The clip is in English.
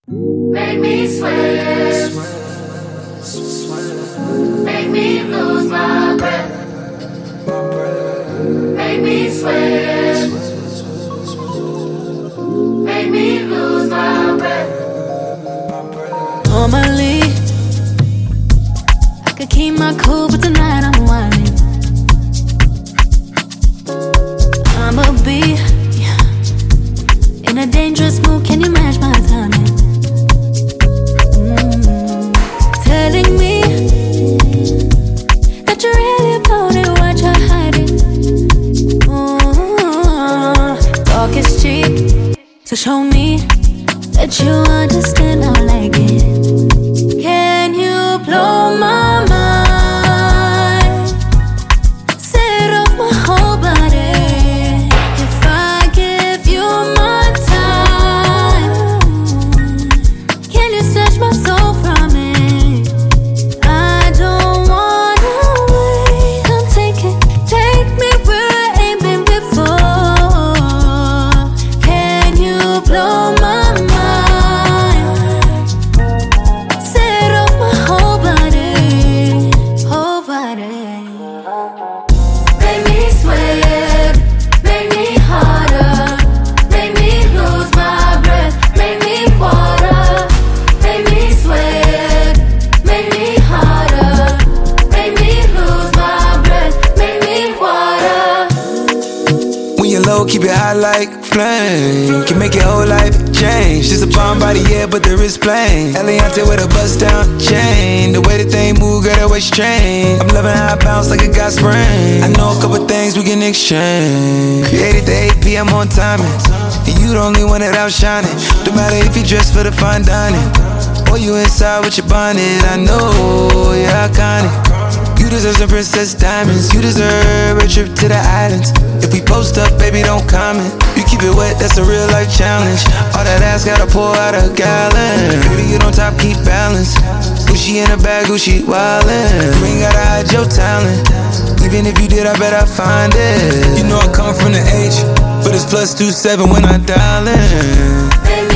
Make me sweat. Make me lose my breath. Make me sweat. Make me lose my breath. Normally, I could keep my cool, but tonight I'm whining. I'ma be in a dangerous mood. Can you match my timing? Telling me that you're really about it, what you're hiding. Talk is cheap, so show me that you understand. I like it. Can you blow my mind? Set off my whole body. If I give you my time, can you snatch my soul from me? I don't wanna wait. Come take me where I ain't been before. Can you blow my mind? Set off my whole body, whole body. Make me sweat. Make me harder. Make me lose my breath. Make me water. Make me sweat. Make me harder. Make me lose my breath. Make me water. When you're low, keep it high like flame. Can make your whole life change. Just a bomb body, yeah, but the wrist plain. Eliante with a bust down chain. The way that they move, girl, that way strange. I'm loving how I bounce like a got sprain. I know a couple things we can exchange. Created the 8 p.m. on timing. And you the only one that outshining. No matter if you dress for the fine dining or you inside with your bonnet. I know you're iconic. You deserve some princess diamonds. You deserve a trip to the islands. If we post up, baby, don't comment. You keep it wet, that's a real life challenge. All that ass gotta pour out a gallon. Baby, you don't top, keep balance. Gucci in the bag, Gucci wildin'. You ain't gotta hide your talent. Even if you did, I bet I find it. You know I come from the H, but it's +27 when I dial in. Make